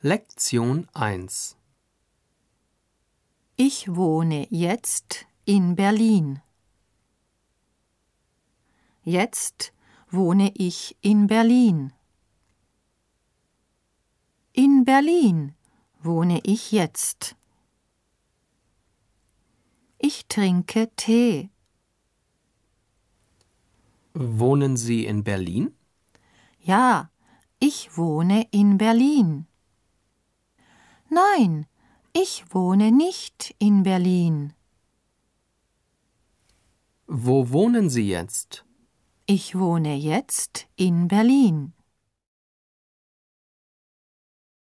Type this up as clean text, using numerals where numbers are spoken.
Lektion 1. Ich wohne jetzt in Berlin. Jetzt wohne ich in Berlin. In Berlin wohne ich jetzt. Ich trinke Tee. Wohnen Sie in Berlin? Ja, ich wohne in Berlin. Nein, ich wohne nicht in Berlin. Wo wohnen Sie jetzt? Ich wohne jetzt in Berlin.